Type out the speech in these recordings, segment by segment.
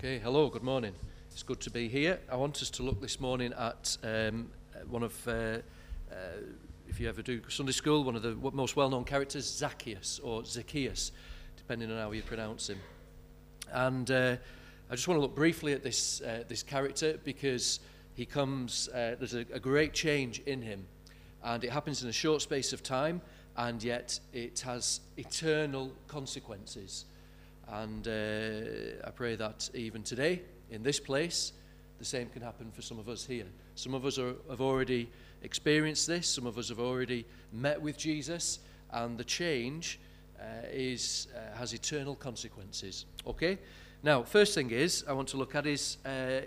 Okay, hello, good morning. It's good to be here. I want us to look this morning at one of, if you ever do Sunday school, one of the most well-known characters, Zacchaeus, or Zacchaeus, depending on how you pronounce him. And I just want to look briefly at this character because he comes, there's a great change in him. And it happens in a short space of time, and yet it has eternal consequences. And I pray that even today, in this place, the same can happen for some of us here. Some of us have already experienced this. Some of us have already met with Jesus. And the change has eternal consequences. Okay? Now, first thing is, I want to look at is,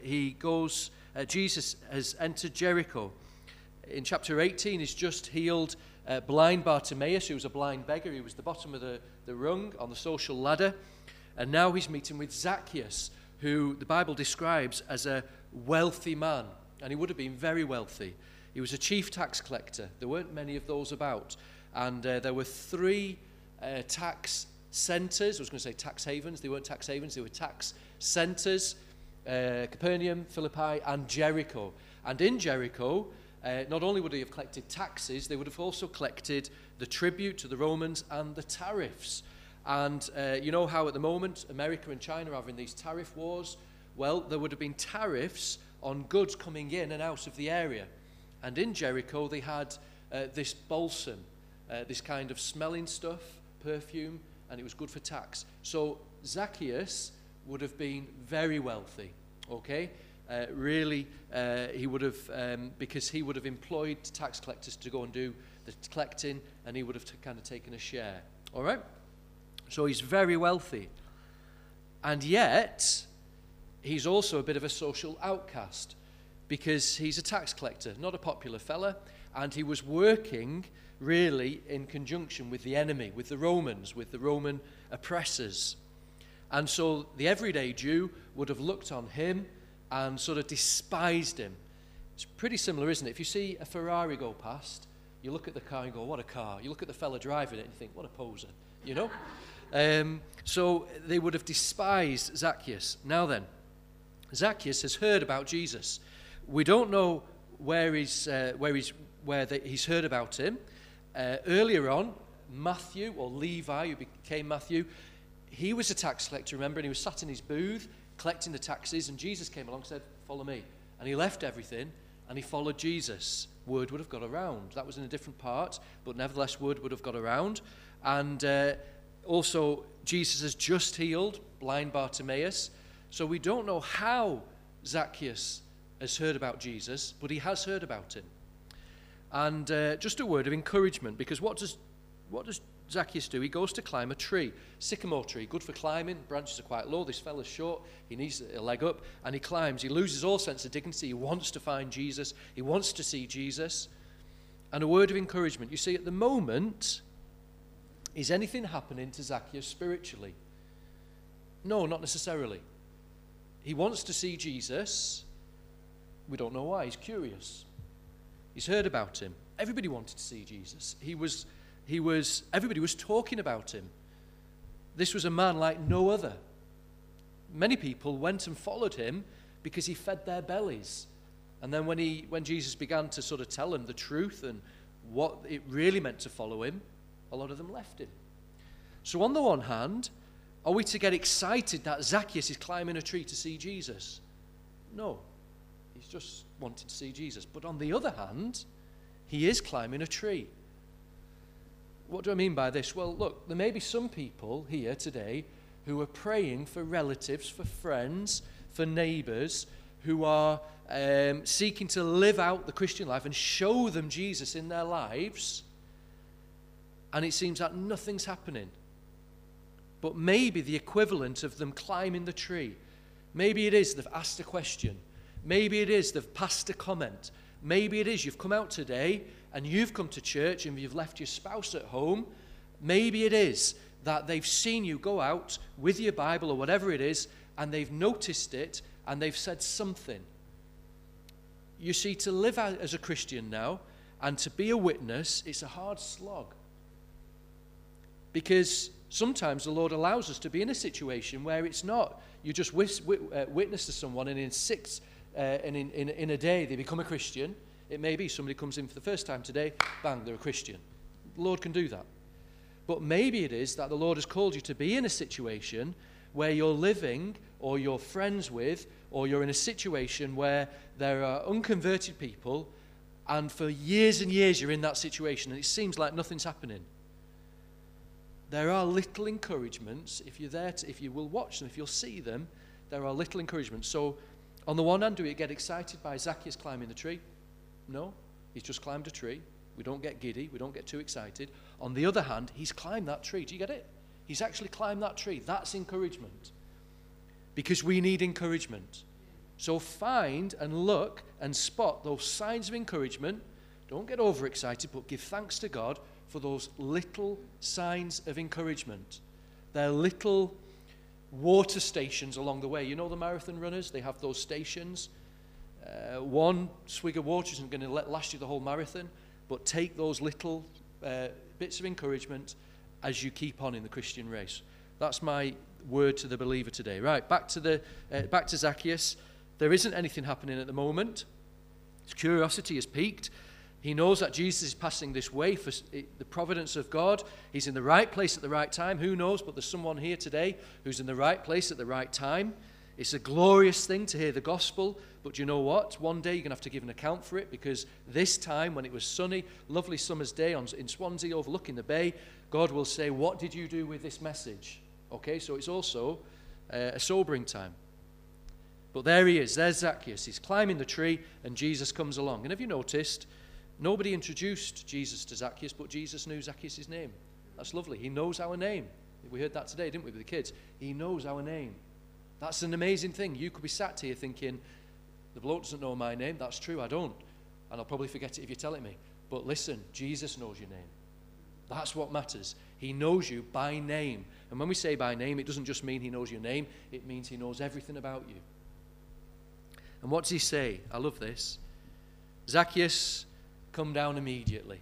Jesus has entered Jericho. In chapter 18, he's just healed blind Bartimaeus, who was a blind beggar. He was the bottom of the rung on the social ladder. And now he's meeting with Zacchaeus, who the Bible describes as a wealthy man. And he would have been very wealthy. He was a chief tax collector. There weren't many of those about. And there were three tax centers. I was going to say tax havens. They weren't tax havens. They were tax centers. Capernaum, Philippi, and Jericho. And in Jericho, not only would they have collected taxes, they would have also collected the tribute to the Romans and the tariffs. And you know how at the moment America and China are having these tariff wars? Well, there would have been tariffs on goods coming in and out of the area. And in Jericho they had this balsam, this kind of smelling stuff, perfume, and it was good for tax. So Zacchaeus would have been very wealthy, okay? Really, he would have, because he would have employed tax collectors to go and do the collecting, and he would have kind of taken a share, all right? So he's very wealthy. And yet, he's also a bit of a social outcast because he's a tax collector, not a popular fella, and he was working really in conjunction with the enemy, with the Romans, with the Roman oppressors. And so the everyday Jew would have looked on him and sort of despised him. It's pretty similar, isn't it? If you see a Ferrari go past, you look at the car and go, what a car. You look at the fella driving it and you think, what a poser, you know? So they would have despised Zacchaeus. Now then, Zacchaeus has heard about Jesus. We don't know where he's heard about him. Earlier on, Matthew, or Levi, who became Matthew, he was a tax collector, remember, and he was sat in his booth collecting the taxes, and Jesus came along and said, follow me. And he left everything, and he followed Jesus. Word would have got around. That was in a different part, but nevertheless, word would have got around. And also, Jesus has just healed blind Bartimaeus. So we don't know how Zacchaeus has heard about Jesus, but he has heard about him. And just a word of encouragement, because what does Zacchaeus do? He goes to climb a tree, sycamore tree, good for climbing. Branches are quite low. This fella's short. He needs a leg up, and he climbs. He loses all sense of dignity. He wants to find Jesus. He wants to see Jesus. And a word of encouragement. You see, at the moment, is anything happening to Zacchaeus spiritually? No, not necessarily. He wants to see Jesus. We don't know why. He's curious. He's heard about him. Everybody wanted to see Jesus. Everybody was talking about him. This was a man like no other. Many people went and followed him because he fed their bellies. And then when Jesus began to sort of tell them the truth and what it really meant to follow him, a lot of them left him. So on the one hand, are we to get excited that Zacchaeus is climbing a tree to see Jesus? No. He's just wanted to see Jesus. But on the other hand, he is climbing a tree. What do I mean by this? Well, look, there may be some people here today who are praying for relatives, for friends, for neighbours, who are seeking to live out the Christian life and show them Jesus in their lives. And it seems that nothing's happening. But maybe the equivalent of them climbing the tree. Maybe it is they've asked a question. Maybe it is they've passed a comment. Maybe it is you've come out today and you've come to church and you've left your spouse at home. Maybe it is that they've seen you go out with your Bible or whatever it is, and they've noticed it and they've said something. You see, to live out as a Christian now and to be a witness, it's a hard slog. Because Sometimes the Lord allows us to be in a situation where it's not. You just witness to someone, and in a day they become a Christian. It may be somebody comes in for the first time today, bang, they're a Christian. The Lord can do that. But maybe it is that the Lord has called you to be in a situation where you're living, or you're friends with, or you're in a situation where there are unconverted people, and for years and years you're in that situation, and it seems like nothing's happening. There are little encouragements, if you're there, if you will watch them, if you'll see them, there are little encouragements. So, on the one hand, do we get excited by Zacchaeus climbing the tree? No, he's just climbed a tree. We don't get giddy, we don't get too excited. On the other hand, he's climbed that tree. Do you get it? He's actually climbed that tree. That's encouragement. Because we need encouragement. So find and look and spot those signs of encouragement. Don't get overexcited, but give thanks to God for those little signs of encouragement. They're little water stations along the way. You know the marathon runners? They have those stations. One swig of water isn't going to last you the whole marathon, but take those little bits of encouragement as you keep on in the Christian race. That's my word to the believer today. Right, back to Zacchaeus. There isn't anything happening at the moment. His curiosity has peaked. He knows that Jesus is passing this way for the providence of God. He's in the right place at the right time. Who knows? But there's someone here today who's in the right place at the right time. It's a glorious thing to hear the gospel. But you know what? One day you're going to have to give an account for it, because this time when it was sunny, lovely summer's day in Swansea overlooking the bay, God will say, what did you do with this message? Okay, so it's also a sobering time. But there he is. There's Zacchaeus. He's climbing the tree and Jesus comes along. And have you noticed, nobody introduced Jesus to Zacchaeus, but Jesus knew Zacchaeus' name. That's lovely. He knows our name. We heard that today, didn't we, with the kids? He knows our name. That's an amazing thing. You could be sat here thinking, the bloke doesn't know my name. That's true, I don't. And I'll probably forget it if you tell it me. But listen, Jesus knows your name. That's what matters. He knows you by name. And when we say by name, it doesn't just mean he knows your name. It means he knows everything about you. And what does he say? I love this. Zacchaeus, come down immediately.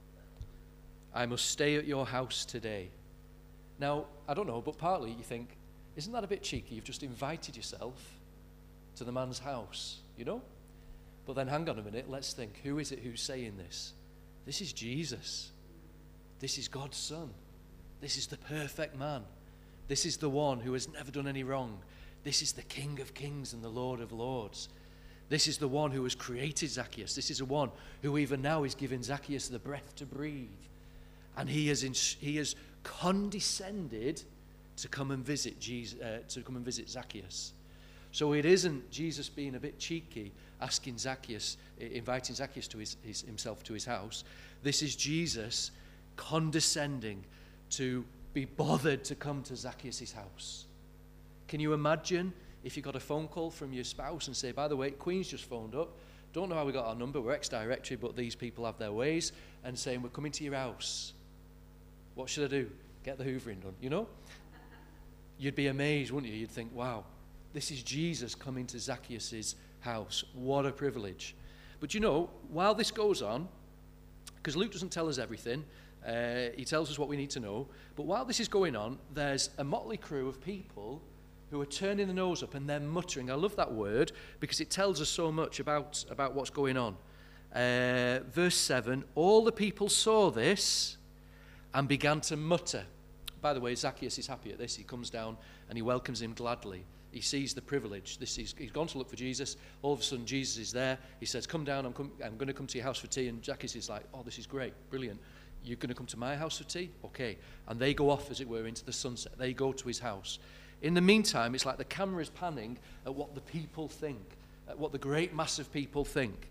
I must stay at your house today. Now, I don't know, but partly you think, isn't that a bit cheeky? You've just invited yourself to the man's house, you know? But then hang on a minute, let's think, who is it who's saying this? This is Jesus. This is God's Son. This is the perfect man. This is the one who has never done any wrong. This is the King of Kings and the Lord of Lords. This is the one who has created Zacchaeus. This is the one who even now is giving Zacchaeus the breath to breathe. And he has condescended to come and visit Zacchaeus. So it isn't Jesus being a bit cheeky, inviting Zacchaeus to himself to his house. This is Jesus condescending to be bothered to come to Zacchaeus' house. Can you imagine if you got a phone call from your spouse and say, by the way, Queen's just phoned up, don't know how we got our number, we're ex-directory, but these people have their ways, and saying, we're coming to your house. What should I do? Get the hoovering done, you know? You'd be amazed, wouldn't you? You'd think, wow, this is Jesus coming to Zacchaeus' house. What a privilege. But you know, while this goes on, because Luke doesn't tell us everything, he tells us what we need to know, but while this is going on, there's a motley crew of people who are turning the nose up and they're muttering. I love that word because it tells us so much about what's going on. Verse 7, all the people saw this and began to mutter. By the way, Zacchaeus is happy at this. He comes down and he welcomes him gladly. He sees the privilege. He's gone to look for Jesus. All of a sudden, Jesus is there. He says, come down, I'm going to come to your house for tea. And Zacchaeus is like, oh, this is great, brilliant. You're going to come to my house for tea? Okay. And they go off, as it were, into the sunset. They go to his house. In the meantime, it's like the camera is panning at what the people think, at what the great mass of people think.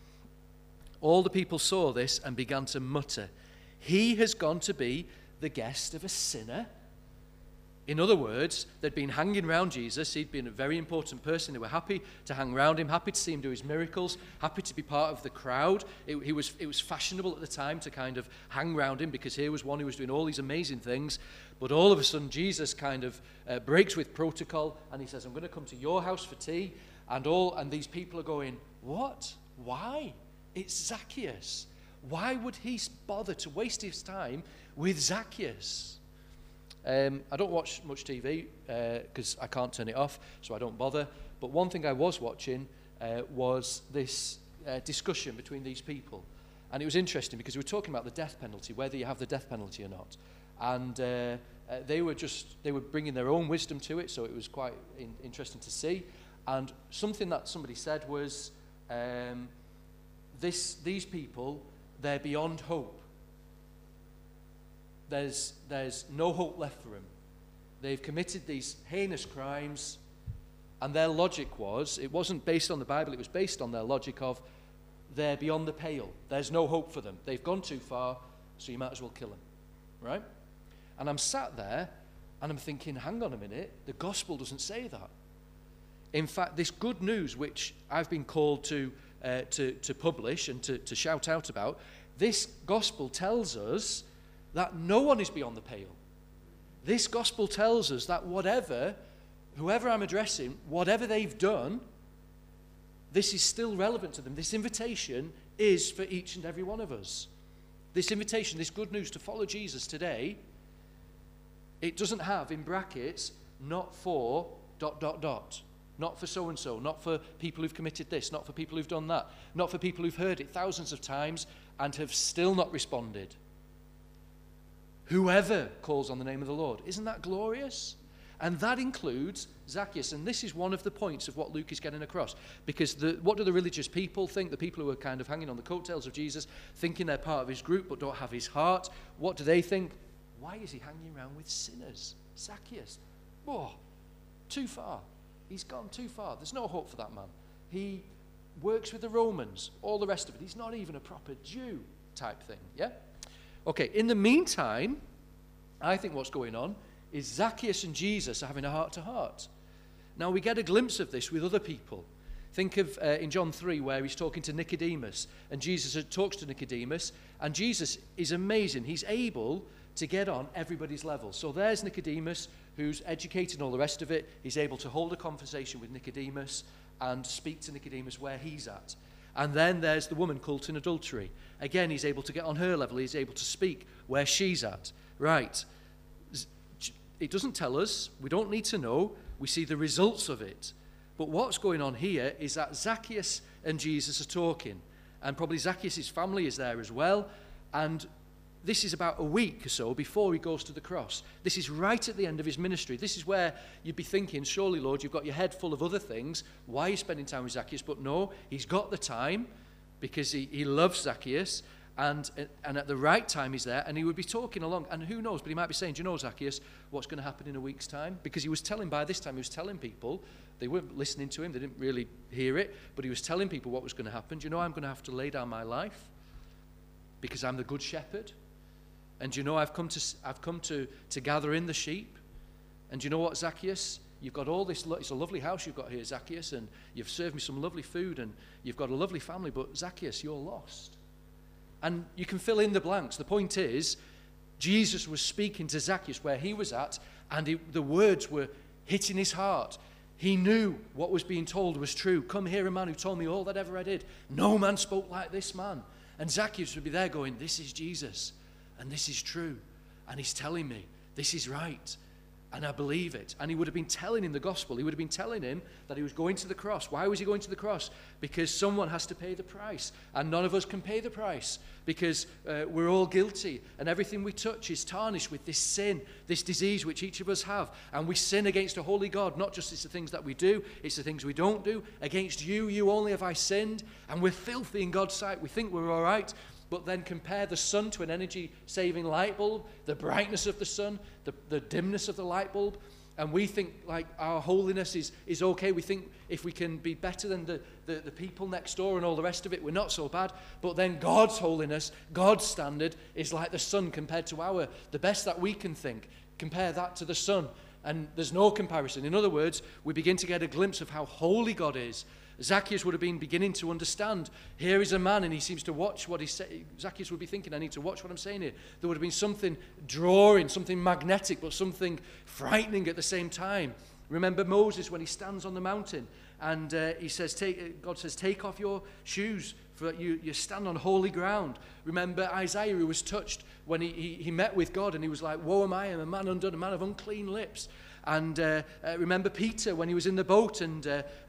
All the people saw this and began to mutter, he has gone to be the guest of a sinner. In other words, they'd been hanging around Jesus. He'd been a very important person. They were happy to hang around him, happy to see him do his miracles, happy to be part of the crowd. It was fashionable at the time to kind of hang around him because here was one who was doing all these amazing things. But all of a sudden, Jesus kind of breaks with protocol and he says, I'm going to come to your house for tea. And these people are going, what? Why? It's Zacchaeus. Why would he bother to waste his time with Zacchaeus? I don't watch much TV because I can't turn it off, so I don't bother. But one thing I was watching was this discussion between these people. And it was interesting because we were talking about the death penalty, whether you have the death penalty or not. And they were bringing their own wisdom to it, so it was quite interesting to see. And something that somebody said was, these people, they're beyond hope. There's no hope left for them. They've committed these heinous crimes, and their logic was, it wasn't based on the Bible, it was based on their logic of, they're beyond the pale. There's no hope for them. They've gone too far, so you might as well kill them. Right? And I'm sat there, and I'm thinking, hang on a minute, the gospel doesn't say that. In fact, this good news, which I've been called to publish and to shout out about, this gospel tells us that no one is beyond the pale. This gospel tells us that whoever I'm addressing, whatever they've done, this is still relevant to them. This invitation is for each and every one of us. This invitation, this good news to follow Jesus today, it doesn't have in brackets, not for ... Not for so-and-so, not for people who've committed this, not for people who've done that, not for people who've heard it thousands of times and have still not responded. Whoever calls on the name of the Lord. Isn't that glorious? And that includes Zacchaeus. And this is one of the points of what Luke is getting across. Because what do the religious people think? The people who are kind of hanging on the coattails of Jesus, thinking they're part of his group but don't have his heart. What do they think? Why is he hanging around with sinners? Zacchaeus. Oh, too far. He's gone too far. There's no hope for that man. He works with the Romans, all the rest of it. He's not even a proper Jew type thing, yeah? Okay, in the meantime, I think what's going on is Zacchaeus and Jesus are having a heart-to-heart. Now, we get a glimpse of this with other people. Think of in John 3 where he's talking to Nicodemus, and Jesus talks to Nicodemus, and Jesus is amazing. He's able to get on everybody's level. So there's Nicodemus, who's educated and all the rest of it. He's able to hold a conversation with Nicodemus and speak to Nicodemus where he's at. And then there's the woman caught in adultery. Again, he's able to get on her level. He's able to speak where she's at. Right. It doesn't tell us. We don't need to know. We see the results of it. But what's going on here is that Zacchaeus and Jesus are talking. And probably Zacchaeus' family is there as well. And this is about a week or so before he goes to the cross. This is right at the end of his ministry. This is where you'd be thinking, surely, Lord, you've got your head full of other things. Why are you spending time with Zacchaeus? But no, he's got the time because he loves Zacchaeus. And at the right time he's there, and he would be talking along. And who knows, but he might be saying, do you know, Zacchaeus, what's going to happen in a week's time? Because by this time he was telling people, they weren't listening to him, they didn't really hear it, but he was telling people what was going to happen. Do you know I'm going to have to lay down my life because I'm the good shepherd? And do you know I've come to gather in the sheep? And do you know what, Zacchaeus? You've got all this, it's a lovely house you've got here, Zacchaeus, and you've served me some lovely food, and you've got a lovely family, but Zacchaeus, you're lost. And you can fill in the blanks. The point is, Jesus was speaking to Zacchaeus where he was at, and the words were hitting his heart. He knew what was being told was true. Come hear a man who told me all that ever I did. No man spoke like this man. And Zacchaeus would be there going, this is Jesus. And this is true. And he's telling me, this is right. And I believe it. And he would have been telling him the gospel. He would have been telling him that he was going to the cross. Why was he going to the cross? Because someone has to pay the price. And none of us can pay the price because we're all guilty. And everything we touch is tarnished with this sin, this disease which each of us have. And we sin against a holy God. Not just it's the things that we do, it's the things we don't do. Against you only have I sinned. And we're filthy in God's sight. We think we're all right. But then compare the sun to an energy-saving light bulb, the brightness of the sun, the dimness of the light bulb, and we think like our holiness is okay. We think if we can be better than the people next door and all the rest of it, we're not so bad. But then God's holiness, God's standard is like the sun compared to the best that we can think. Compare that to the sun, and there's no comparison. In other words, we begin to get a glimpse of how holy God is. Zacchaeus would have been beginning to understand. Here is a man, and he seems to watch what he says. Zacchaeus would be thinking, I need to watch what I'm saying here. There would have been something drawing, something magnetic, but something frightening at the same time. Remember Moses when he stands on the mountain, and he says, God says, take off your shoes, for you stand on holy ground. Remember Isaiah, who was touched when he met with God, and he was like, woe am I, I'm a man undone, a man of unclean lips. And remember Peter when he was in the boat, and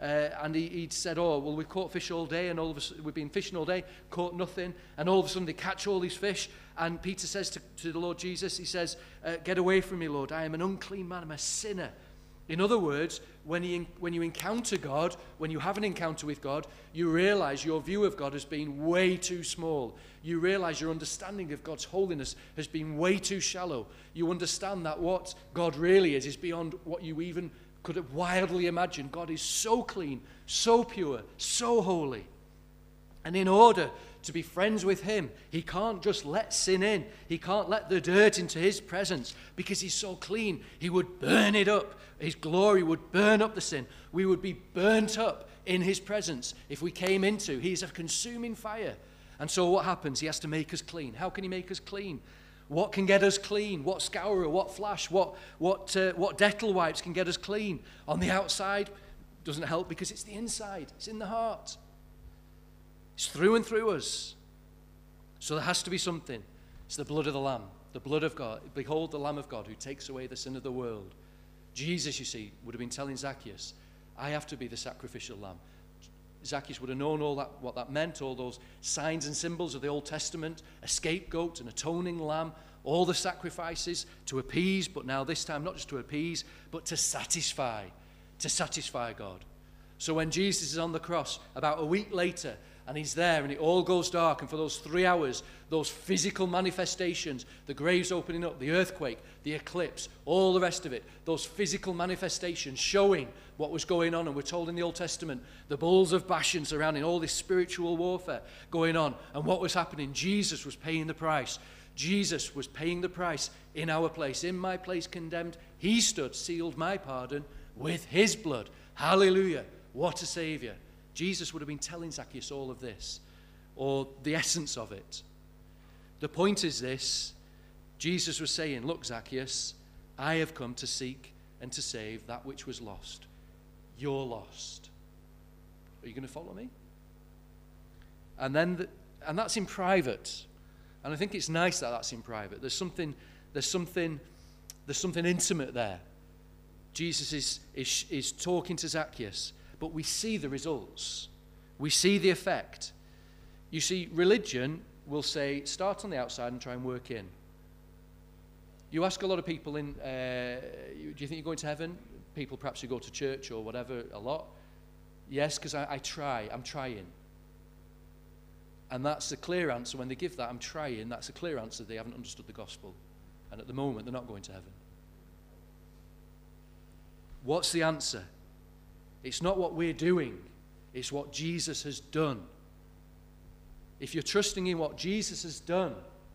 he'd said, oh, well, we've caught fish all day, and all of us, we've been fishing all day, caught nothing, and all of a sudden they catch all these fish, and Peter says to the Lord Jesus, he says, get away from me, Lord, I am an unclean man, I'm a sinner. In other words, when you encounter God, when you have an encounter with God, you realize your view of God has been way too small. You realize your understanding of God's holiness has been way too shallow. You understand that what God really is beyond what you even could have wildly imagined. God is so clean, so pure, so holy. And in order to be friends with him, he can't just let sin in. He can't let the dirt into his presence because he's so clean. He would burn it up. His glory would burn up the sin. We would be burnt up in his presence if we came into. He's a consuming fire. And so what happens? He has to make us clean. How can he make us clean? What can get us clean? What scourer, what flash, what Dettol wipes can get us clean? On the outside doesn't help because it's the inside. It's in the heart. It's through and through us. So there has to be something. It's the blood of the Lamb, the blood of God. Behold the Lamb of God who takes away the sin of the world. Jesus, you see, would have been telling Zacchaeus, I have to be the sacrificial lamb. Zacchaeus would have known all that, what that meant, all those signs and symbols of the Old Testament, a scapegoat, an atoning lamb, all the sacrifices to appease, but now this time not just to appease, but to satisfy God. So when Jesus is on the cross, about a week later, and he's there and it all goes dark, and for those 3 hours, those physical manifestations, the graves opening up, the earthquake, the eclipse, all the rest of it, those physical manifestations showing what was going on. And we're told in the Old Testament, the bulls of Bashan surrounding all this spiritual warfare going on. And what was happening? Jesus was paying the price. Jesus was paying the price in our place. In my place condemned, he stood, sealed my pardon with his blood. Hallelujah. What a Savior. Jesus would have been telling Zacchaeus all of this, or the essence of it. The point is this: Jesus was saying, look, Zacchaeus, I have come to seek and to save that which was lost. You're lost. Are you going to follow me? And that's in private. And I think it's nice that that's in private. There's something intimate there. Jesus is talking to Zacchaeus, but we see the results. We see the effect. You see, religion will say, start on the outside and try and work in. You ask a lot of people do you think you're going to heaven? People perhaps who go to church or whatever a lot. Yes, because I'm trying. And that's a clear answer. When they give that, I'm trying, that's a clear answer. They haven't understood the gospel. And at the moment, they're not going to heaven. What's the answer? It's not what we're doing. It's what Jesus has done. If you're trusting in what Jesus has done.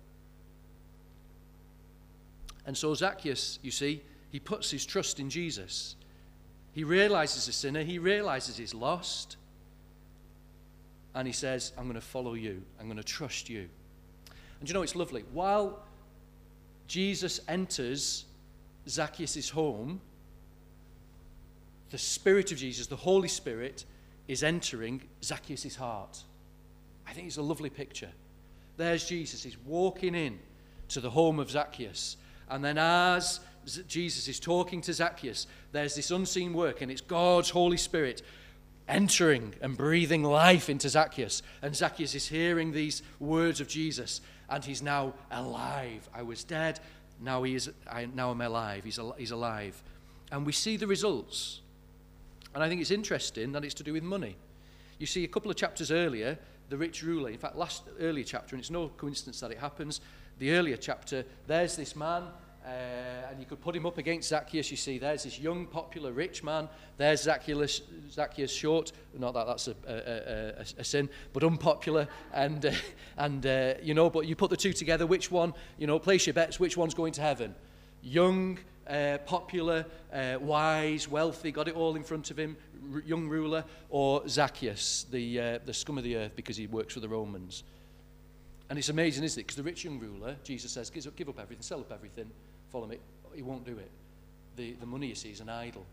And so Zacchaeus, you see, he puts his trust in Jesus. He realizes he's a sinner. He realizes he's lost. And he says, I'm going to follow you. I'm going to trust you. And you know, it's lovely. While Jesus enters Zacchaeus' home, the Spirit of Jesus, the Holy Spirit, is entering Zacchaeus' heart. I think it's a lovely picture. There's Jesus. He's walking in to the home of Zacchaeus. And then as Jesus is talking to Zacchaeus, there's this unseen work, and it's God's Holy Spirit entering and breathing life into Zacchaeus. And Zacchaeus is hearing these words of Jesus, and he's now alive. I was dead, now I'm alive. He's alive. And we see the results. And I think it's interesting that it's to do with money. You see, a couple of chapters earlier, the rich ruler, in fact, earlier chapter, and it's no coincidence that it happens, the earlier chapter, there's this man, and you could put him up against Zacchaeus. You see, there's this young, popular, rich man. There's Zacchaeus short. Not that that's a sin, but unpopular. And but you put the two together. Which one? Place your bets. Which one's going to heaven? Young, popular, wise, wealthy, got it all in front of him. Young ruler, or Zacchaeus, the scum of the earth because he works for the Romans. And it's amazing, isn't it? Because the rich young ruler, Jesus says, give up everything, sell up everything, follow me. He won't do it. The money, you see, is an idol.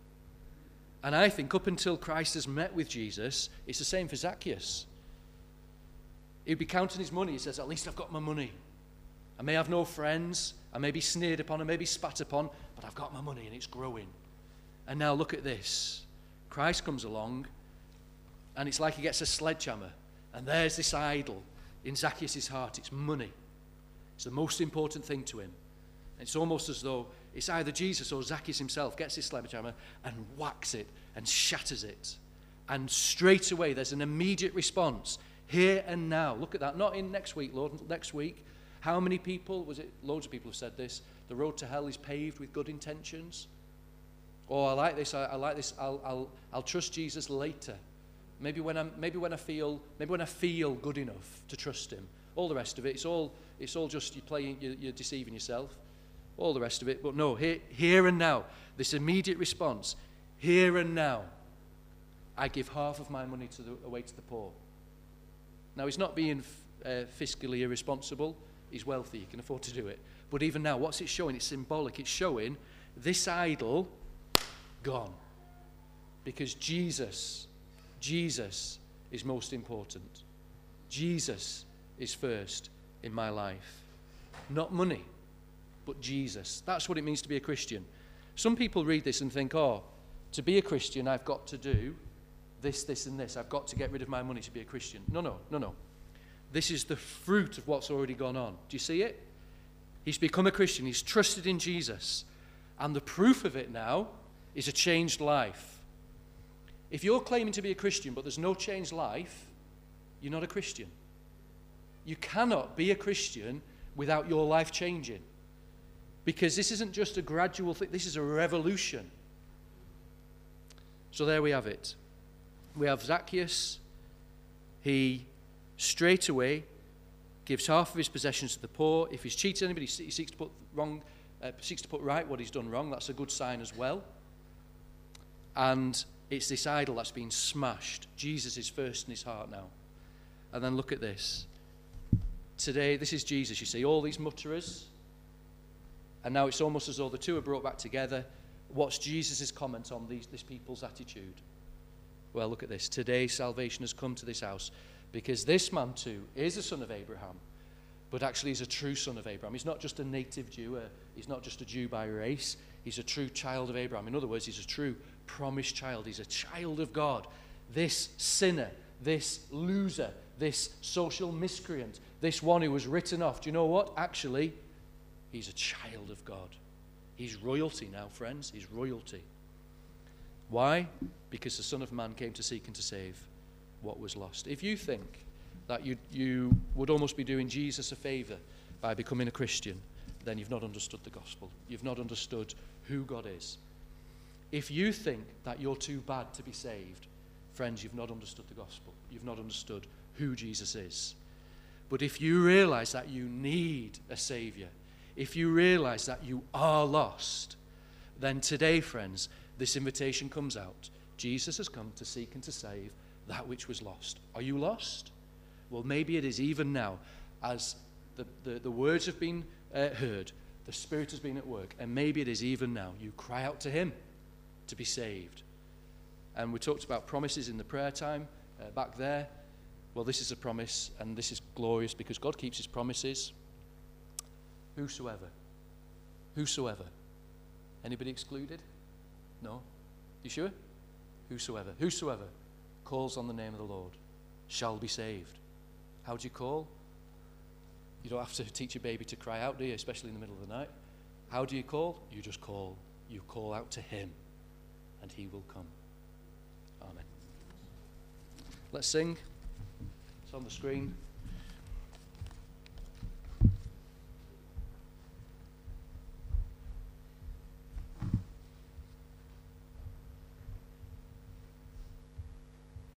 And I think up until Christ has met with Jesus, it's the same for Zacchaeus. He'd be counting his money. He says, at least I've got my money. I may have no friends. I may be sneered upon. I may be spat upon. But I've got my money and it's growing. And now look at this. Christ comes along and it's like he gets a sledgehammer. And there's this idol in Zacchaeus' heart. It's money. It's the most important thing to him. It's almost as though it's either Jesus or Zacchaeus himself gets his sledgehammer and whacks it and shatters it. And straight away there's an immediate response. Here and now. Look at that. Not in next week, Lord. Next week. How many people, was it loads of people have said this? The road to hell is paved with good intentions. Oh, I like this. I like this. I'll trust Jesus later. Maybe when I feel good enough to trust him. All the rest of it, it's all just you're deceiving yourself. All the rest of it, but no, here and now, this immediate response. Here and now, I give half of my money away to the poor. Now, he's not being fiscally irresponsible. He's wealthy. He can afford to do it. But even now, what's it showing? It's symbolic. It's showing this idol gone. Because Jesus is most important. Jesus is first in my life. Not money, but Jesus. That's what it means to be a Christian. Some people read this and think, oh, to be a Christian, I've got to do this, this, and this. I've got to get rid of my money to be a Christian. No. This is the fruit of what's already gone on. Do you see it? He's become a Christian. He's trusted in Jesus. And the proof of it now is a changed life. If you're claiming to be a Christian, but there's no changed life, you're not a Christian. You cannot be a Christian without your life changing. Because this isn't just a gradual thing. This is a revolution. So there we have it. We have Zacchaeus. He straight away gives half of his possessions to the poor. If he's cheated anybody, he seeks to put right what he's done wrong. That's a good sign as well. And it's this idol that's been smashed. Jesus is first in his heart now. And then look at this. Today, this is Jesus, you see, all these mutterers. And now it's almost as though the two are brought back together. What's Jesus' comment on this people's attitude? Well, look at this. Today, salvation has come to this house because this man too is a son of Abraham, but actually he's a true son of Abraham. He's not just a native Jew. He's not just a Jew by race. He's a true child of Abraham. In other words, he's a true promised child. He's a child of God. This sinner, this loser, this social miscreant, this one who was written off. Do you know what? Actually, he's a child of God. He's royalty now, friends. He's royalty. Why? Because the Son of Man came to seek and to save what was lost. If you think that you would almost be doing Jesus a favor by becoming a Christian, then you've not understood the gospel. You've not understood who God is. If you think that you're too bad to be saved, friends, you've not understood the gospel. You've not understood who Jesus is. But if you realize that you need a savior, if you realize that you are lost, then today, friends, this invitation comes out. Jesus has come to seek and to save that which was lost. Are you lost? Well, maybe it is even now, as the words have been heard, the Spirit has been at work, and maybe it is even now. You cry out to him to be saved. And we talked about promises in the prayer time back there. Well, this is a promise, and this is glorious because God keeps his promises. Whosoever. Anybody excluded? No? You sure? Whosoever calls on the name of the Lord shall be saved. How do you call? You don't have to teach a baby to cry out, do you? Especially in the middle of the night. How do you call? You just call. You call out to him, and he will come. Amen. Let's sing. It's on the screen.